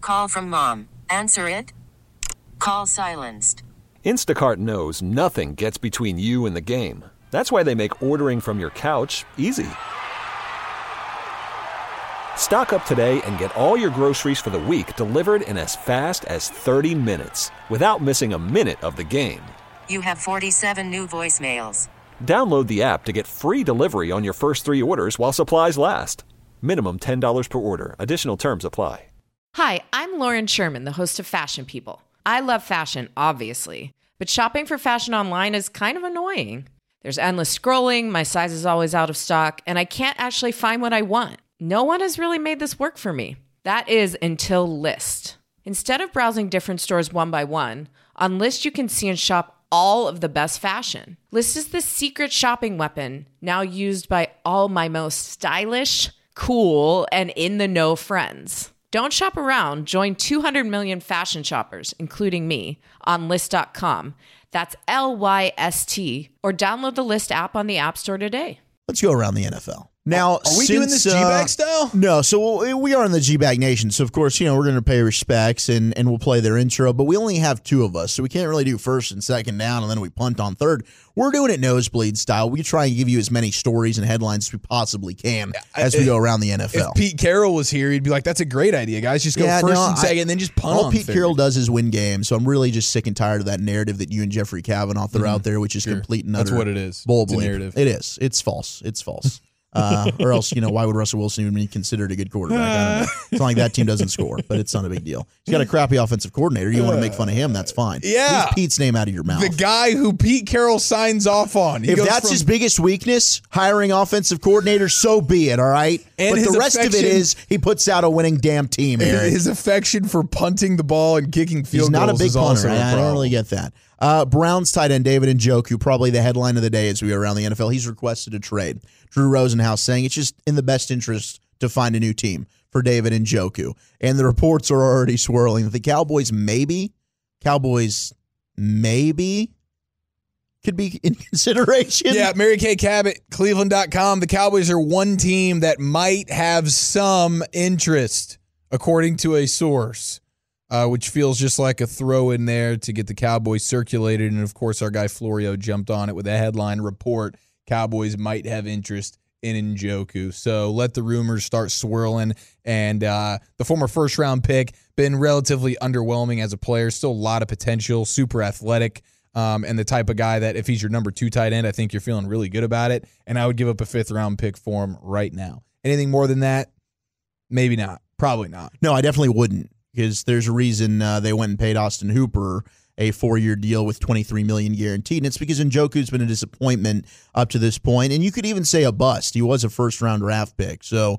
Call from mom. Answer it. Call silenced. Instacart knows nothing gets between you and the game. That's why they make ordering from your couch easy. Stock up today and get all your groceries for the week delivered in as fast as 30 minutes without missing a minute of the game. You have 47 new voicemails. Download the app to get free delivery on your first 3 orders while supplies last. Minimum $10 per order. Additional terms apply. Hi, I'm Lauren Sherman, the host of Fashion People. I love fashion, obviously, but shopping for fashion online is kind of annoying. There's endless scrolling, my size is always out of stock, and I can't actually find what I want. No one has really made this work for me. That is until Lyst. Instead of browsing different stores one by one, on Lyst you can see and shop all of the best fashion. Lyst is the secret shopping weapon now used by all my most stylish, cool, and in-the-know friends. Don't shop around. Join 200 million fashion shoppers, including me, on Lyst.com. That's Lyst, or download the Lyst app on the App Store today. Let's go around the NFL. Now, are we doing this G-Bag style? No, so we are in the G-Bag Nation. So, of course, we're going to pay respects and we'll play their intro, but we only have 2 of us, so we can't really do first and second down, and then we punt on third. We're doing it nosebleed style. We try and give you as many stories and headlines as we possibly can as we go around the NFL. If Pete Carroll was here, he'd be like, that's a great idea, guys. Just go first and second, and then just punt on all Pete Carroll does is win games, so I'm really just sick and tired of that narrative that you and Jeffrey Kavanaugh throw out there, which is complete and utter. That's what it is. Bull it's a narrative. It is. It's false. It's false. Or else, why would Russell Wilson even be considered a good quarterback? I don't know. It's not like that team doesn't score, but it's not a big deal. He's got a crappy offensive coordinator. You want to make fun of him, that's fine. Yeah. Leave Pete's name out of your mouth. The guy who Pete Carroll signs off on. If that's his biggest weakness, hiring offensive coordinator, so be it, all right? And but the rest of it is he puts out a winning damn team, Eric. His affection for punting the ball and kicking field goals. He's not a big punter. I don't really get that. Browns tight end David Njoku, probably the headline of the day as we go around the NFL. He's requested a trade. Drew Rosenhaus saying it's just in the best interest to find a new team for David Njoku. And the reports are already swirling that the Cowboys maybe could be in consideration. Yeah, Mary Kay Cabot, Cleveland.com. The Cowboys are one team that might have some interest, according to a source. Which feels just like a throw in there to get the Cowboys circulated. And, of course, our guy Florio jumped on it with a headline report. Cowboys might have interest in Njoku. So let the rumors start swirling. And the former first-round pick, been relatively underwhelming as a player. Still a lot of potential, super athletic, and the type of guy that if he's your number 2 tight end, I think you're feeling really good about it. And I would give up a 5th-round pick for him right now. Anything more than that? Maybe not. Probably not. No, I definitely wouldn't. Because there's a reason they went and paid Austin Hooper a 4-year deal with $23 million guaranteed. And it's because Njoku's been a disappointment up to this point. And you could even say a bust. He was a first-round draft pick. So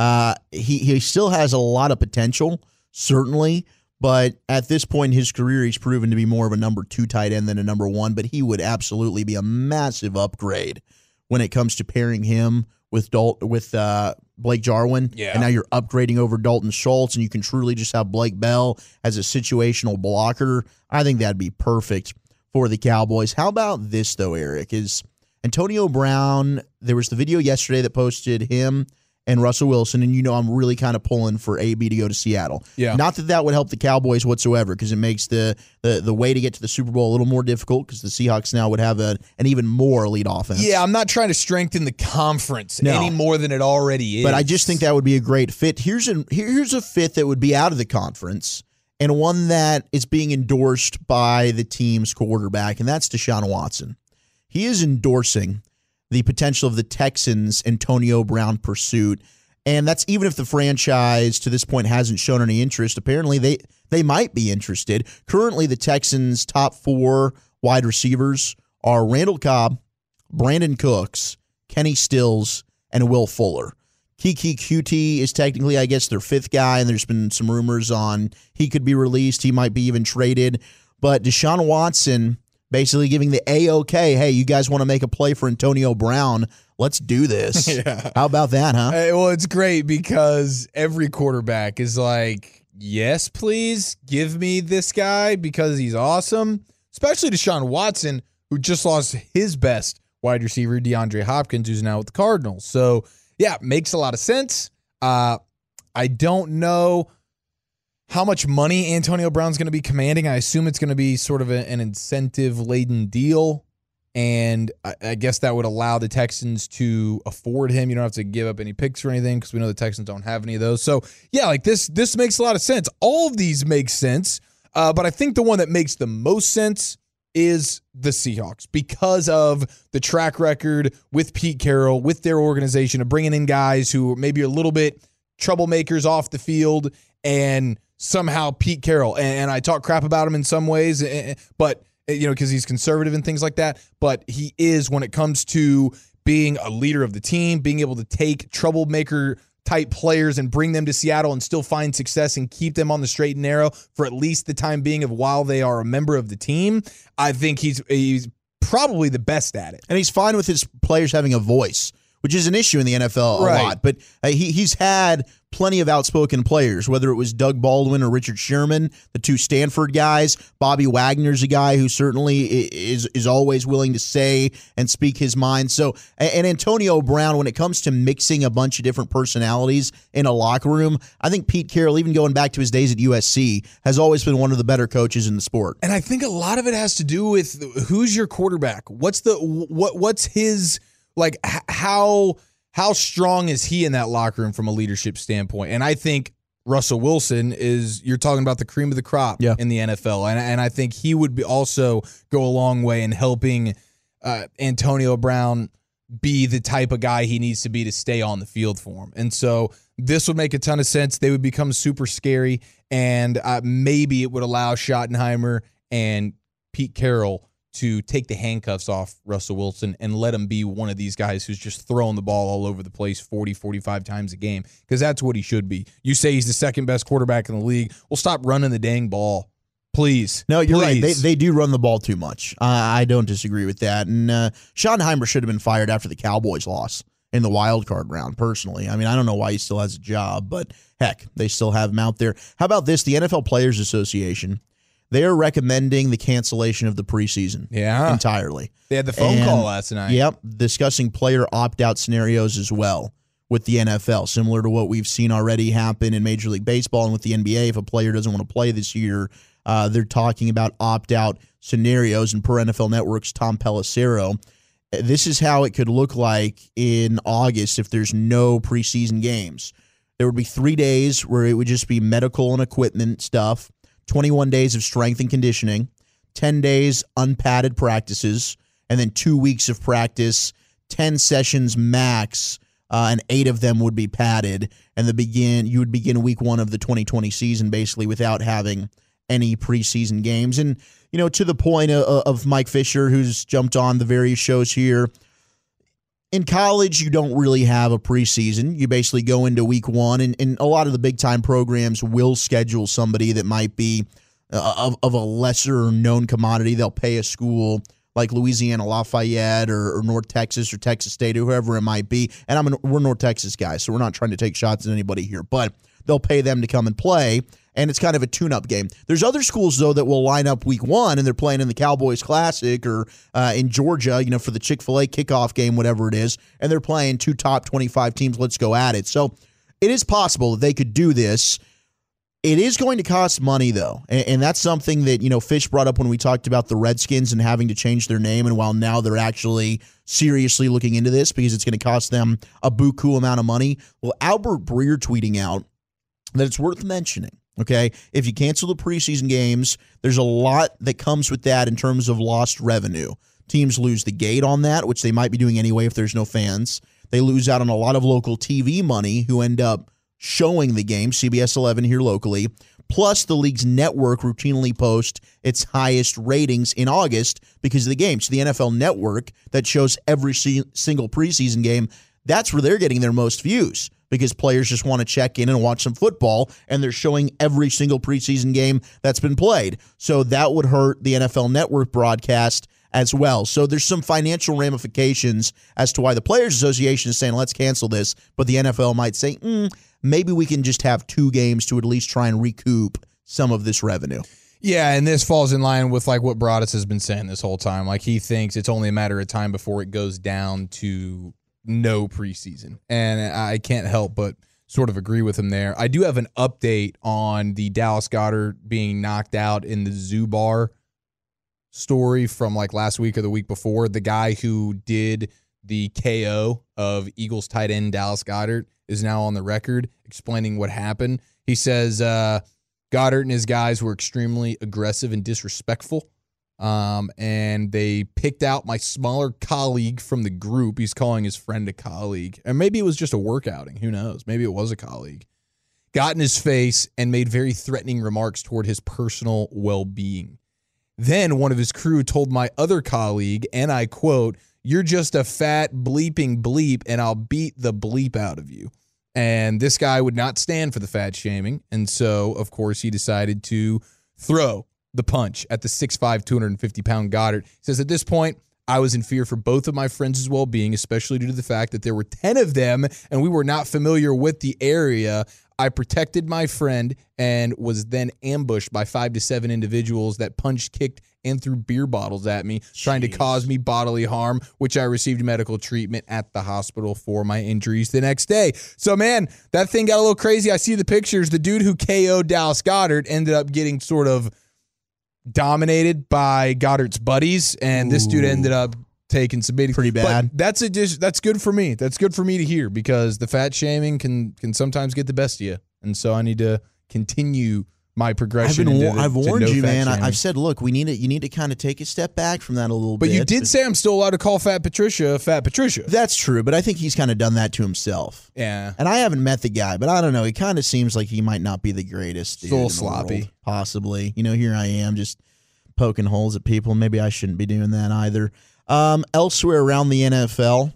he still has a lot of potential, certainly. But at this point in his career, he's proven to be more of a number 2 tight end than a number 1. But he would absolutely be a massive upgrade when it comes to pairing him with Blake Jarwin. Yeah. And now you're upgrading over Dalton Schultz, and you can truly just have Blake Bell as a situational blocker. I think that'd be perfect for the Cowboys. How about this, though, Eric? Is Antonio Brown, there was the video yesterday that posted him and Russell Wilson, and I'm really kind of pulling for AB to go to Seattle. Yeah. Not that would help the Cowboys whatsoever, because it makes the way to get to the Super Bowl a little more difficult, because the Seahawks now would have an even more elite offense. Yeah, I'm not trying to strengthen the conference any more than it already is. But I just think that would be a great fit. Here's a fit that would be out of the conference, and one that is being endorsed by the team's quarterback, and that's Deshaun Watson. He is endorsing the potential of the Texans' Antonio Brown pursuit. And that's even if the franchise to this point hasn't shown any interest. Apparently, they might be interested. Currently, the Texans' top 4 wide receivers are Randall Cobb, Brandon Cooks, Kenny Stills, and Will Fuller. Kiki Qt is technically, I guess, their 5th guy, and there's been some rumors on he could be released. He might be even traded. But Deshaun Watson basically giving the A-OK, hey, you guys want to make a play for Antonio Brown, let's do this. Yeah. How about that, huh? Well, it's great because every quarterback is like, yes, please give me this guy because he's awesome, especially Deshaun Watson, who just lost his best wide receiver, DeAndre Hopkins, who's now with the Cardinals. So, yeah, makes a lot of sense. I don't know. how much money Antonio Brown's going to be commanding. I assume it's going to be sort of an incentive-laden deal, and I guess that would allow the Texans to afford him. You don't have to give up any picks or anything because we know the Texans don't have any of those. So, yeah, like this makes a lot of sense. All of these make sense, but I think the one that makes the most sense is the Seahawks because of the track record with Pete Carroll, with their organization of bringing in guys who maybe are a little bit troublemakers off the field, and somehow Pete Carroll, and I talk crap about him in some ways, but because he's conservative and things like that, but he is, when it comes to being a leader of the team, being able to take troublemaker type players and bring them to Seattle and still find success and keep them on the straight and narrow for at least the time being of while they are a member of the team. I think he's probably the best at it. And he's fine with his players having a voice, which is an issue in the NFL a lot. But he's had plenty of outspoken players, whether it was Doug Baldwin or Richard Sherman, the two Stanford guys. Bobby Wagner's a guy who certainly is always willing to say and speak his mind. So, and Antonio Brown, when it comes to mixing a bunch of different personalities in a locker room, I think Pete Carroll, even going back to his days at USC, has always been one of the better coaches in the sport. And I think a lot of it has to do with who's your quarterback. What's his, like, how strong is he in that locker room from a leadership standpoint? And I think Russell Wilson you're talking about the cream of the crop in the NFL. And I think he would also go a long way in helping Antonio Brown be the type of guy he needs to be to stay on the field for him. And so this would make a ton of sense. They would become super scary, and maybe it would allow Schottenheimer and Pete Carroll to take the handcuffs off Russell Wilson and let him be one of these guys who's just throwing the ball all over the place 40, 45 times a game, because that's what he should be. You say he's the second best quarterback in the league. Well, stop running the dang ball, please. No, you're right. They do run the ball too much. I don't disagree with that. And Schottenheimer should have been fired after the Cowboys loss in the wild card round, personally. I mean, I don't know why he still has a job, but heck, they still have him out there. How about this? The NFL Players Association, they are recommending the cancellation of the preseason entirely. They had the phone call last night. Yep, discussing player opt-out scenarios as well with the NFL, similar to what we've seen already happen in Major League Baseball and with the NBA. If a player doesn't want to play this year, they're talking about opt-out scenarios. And per NFL Network's Tom Pelissero, this is how it could look like in August if there's no preseason games. There would be 3 days where it would just be medical and equipment stuff, 21 days of strength and conditioning, 10 days unpadded practices, and then 2 weeks of practice, 10 sessions max, and 8 of them would be padded. And you would begin week 1 of the 2020 season basically without having any preseason games. And, to the point of Mike Fisher, who's jumped on the various shows here, in college, you don't really have a preseason. You basically go into week 1, and a lot of the big-time programs will schedule somebody that might be of a lesser-known commodity. They'll pay a school like Louisiana Lafayette or North Texas or Texas State or whoever it might be. And we're North Texas guys, so we're not trying to take shots at anybody here. But they'll pay them to come and play, and it's kind of a tune-up game. There's other schools, though, that will line up week 1, and they're playing in the Cowboys Classic or in Georgia, for the Chick-fil-A kickoff game, whatever it is, and they're playing 2 top 25 teams. Let's go at it. So it is possible that they could do this. It is going to cost money, though, and that's something that, Fish brought up when we talked about the Redskins and having to change their name, and while now they're actually seriously looking into this because it's going to cost them a buku amount of money. Well, Albert Breer tweeting out that it's worth mentioning. Okay, if you cancel the preseason games, there's a lot that comes with that in terms of lost revenue. Teams lose the gate on that, which they might be doing anyway if there's no fans. They lose out on a lot of local TV money who end up showing the game, CBS 11 here locally. Plus, the league's network routinely posts its highest ratings in August because of the game. So the NFL Network that shows every single preseason game, that's where they're getting their most views, because players just want to check in and watch some football, and they're showing every single preseason game that's been played. So that would hurt the NFL Network broadcast as well. So there's some financial ramifications as to why the Players Association is saying, let's cancel this, but the NFL might say, maybe we can just have 2 games to at least try and recoup some of this revenue. Yeah, and this falls in line with what Broadus has been saying this whole time. He thinks it's only a matter of time before it goes down to no preseason. And I can't help but sort of agree with him there. I do have an update on the Dallas Goedert being knocked out in the Zubar story from like last week or the week before. The guy who did the KO of Eagles tight end Dallas Goedert is now on the record explaining what happened. He says Goedert and his guys were extremely aggressive and disrespectful. And they picked out my smaller colleague from the group. He's calling his friend a colleague. And maybe it was just a work outing. Who knows? Maybe it was a colleague. Got in his face and made very threatening remarks toward his personal well-being. Then one of his crew told my other colleague, and I quote, "You're just a fat bleeping bleep, and I'll beat the bleep out of you." And this guy would not stand for the fat shaming. And so, of course, he decided to throw the punch at the 6'5", 250-pound Goedert. He says, at this point, I was in fear for both of my friends' well-being, especially due to the fact that there were 10 of them and we were not familiar with the area. I protected my friend and was then ambushed by 5 to 7 individuals that punched, kicked, and threw beer bottles at me, trying to cause me bodily harm, which I received medical treatment at the hospital for my injuries the next day. So, man, that thing got a little crazy. I see the pictures. The dude who KO'd Dallas Goedert ended up getting sort of dominated by Goddard's buddies, and this dude ended up taking some beating. Pretty bad. But that's good for me. That's good for me to hear, because the fat shaming can sometimes get the best of you, and so I need to continue my progression. I've warned you, man. Shaming. I've said, look, you need to kind of take a step back from that a little bit. But you did say I'm still allowed to call Fat Patricia Fat Patricia. That's true, but I think he's kind of done that to himself. Yeah. And I haven't met the guy, but I don't know. He kind of seems like he might not be the greatest dude. Still in the sloppy. world, possibly. Here I am just poking holes at people. Maybe I shouldn't be doing that either. Elsewhere around the NFL,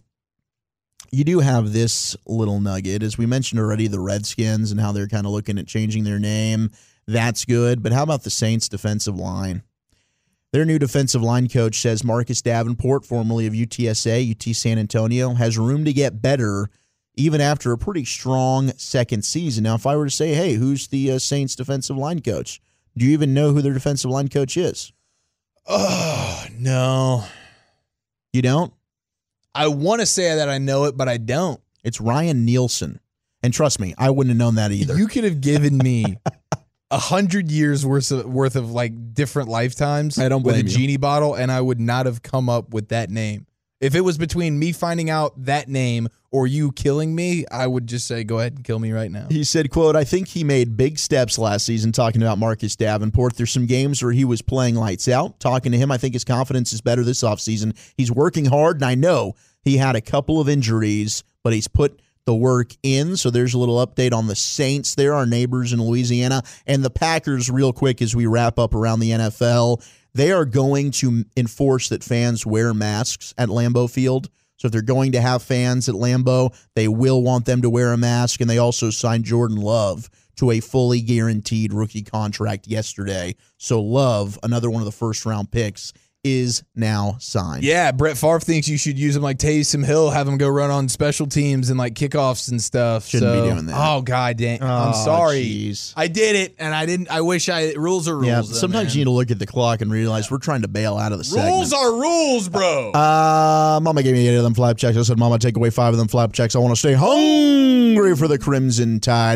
you do have this little nugget. As we mentioned already, the Redskins and how they're kind of looking at changing their name. That's good. But how about the Saints defensive line? Their new defensive line coach says Marcus Davenport, formerly of UTSA, UT San Antonio, has room to get better even after a pretty strong second season. Now, if I were to say, hey, who's the Saints defensive line coach? Do you even know who their defensive line coach is? Oh, no. You don't? I want to say that I know it, but I don't. It's Ryan Nielsen. And trust me, I wouldn't have known that either. You could have given me 100 years worth of like different lifetimes I don't with blame a you. genie bottle, and I would not have come up with that name. If it was between me finding out that name or you killing me, I would just say, go ahead and kill me right now. He said, quote, I think he made big steps last season, talking about Marcus Davenport. There's some games where he was playing lights out. Talking to him, I think his confidence is better this offseason. He's working hard, and I know he had a couple of injuries, but he's put the work in. So there's a little update on the Saints there, our neighbors in Louisiana, and the Packers real quick as we wrap up around the NFL. They are going to enforce that fans wear masks at Lambeau Field. So if they're going to have fans at Lambeau, they will want them to wear a mask. And they also signed Jordan Love to a fully guaranteed rookie contract yesterday. So Love, another one of the first-round picks, is now signed. Yeah, Brett Favre thinks you should use him like Taysom Hill, have him go run on special teams and like kickoffs and stuff. Shouldn't be doing that. Oh, God damn. I'm sorry. Geez. I did it, and I didn't. I wish rules are rules. Yeah, though, sometimes man. you need to look at the clock and realize we're trying to bail out of the segment. Rules are rules, bro. Mama gave me 8 of them flapjacks. I said, Mama, take away 5 of them flapjacks. I want to stay hungry for the Crimson Tide.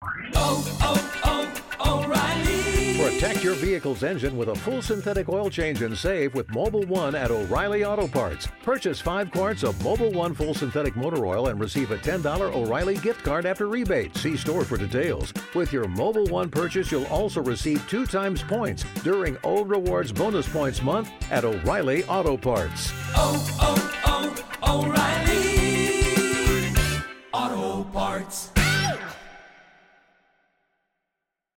Protect your vehicle's engine with a full synthetic oil change and save with Mobil 1 at O'Reilly Auto Parts. Purchase 5 quarts of Mobil 1 full synthetic motor oil and receive a $10 O'Reilly gift card after rebate. See store for details. With your Mobil 1 purchase, you'll also receive 2 times points during O Rewards Bonus Points Month at O'Reilly Auto Parts. O'Reilly Auto Parts.